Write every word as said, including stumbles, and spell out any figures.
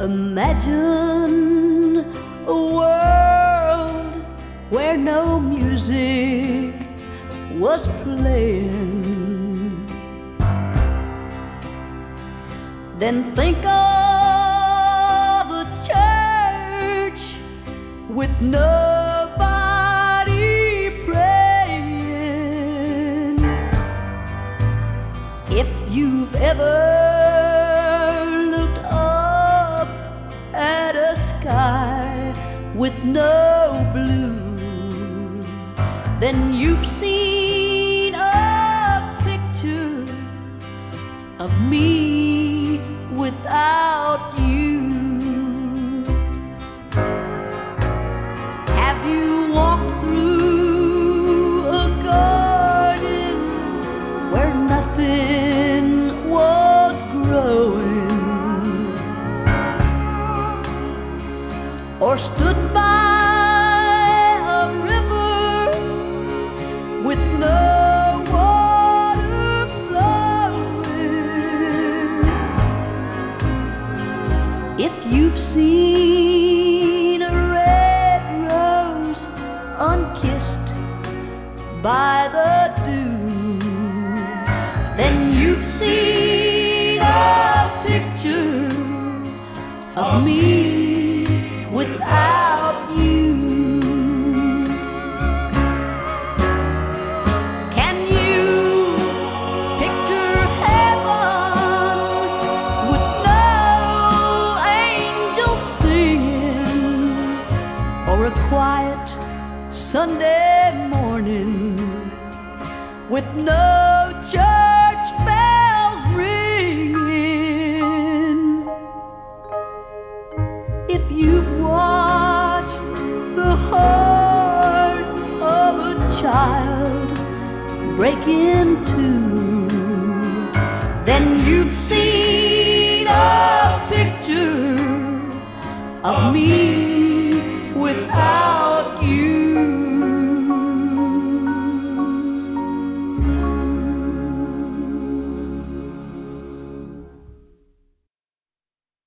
Imagine a world where no music was playing. Then think of a church with nobody praying. If you've ever with no blue, then you've seen a picture of me without you. Have you walked through a garden where nothing was growing? Or stood by a river with no water flowing? If you've seen a red rose unkissed by the dew, then you've seen a picture of me without you. Can you picture heaven with no angels singing, or a quiet Sunday morning with no church bells ringing? If you've watched the heart of a child break in two, then you've seen a picture of me